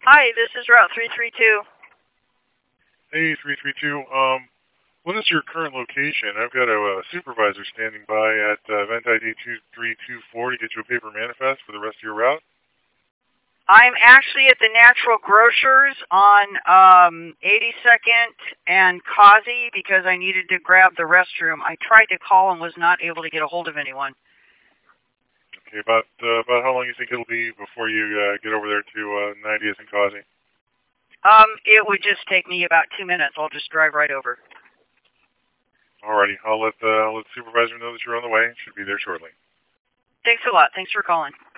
Hi, this is Route 332. Hey, 332. What is your current location? I've got a supervisor standing by at event ID 2324 to get you a paper manifest for the rest of your route. I'm actually at the Natural Grocers on 82nd and Causey because I needed to grab the restroom. I tried to call and was not able to get a hold of anyone. Okay, about how long you think it'll be before you get over there to 90th and Causey? It would just take me about 2 minutes. I'll just drive right over. Alrighty, I'll let the supervisor know that you're on the way. Should be there shortly. Thanks a lot. Thanks for calling.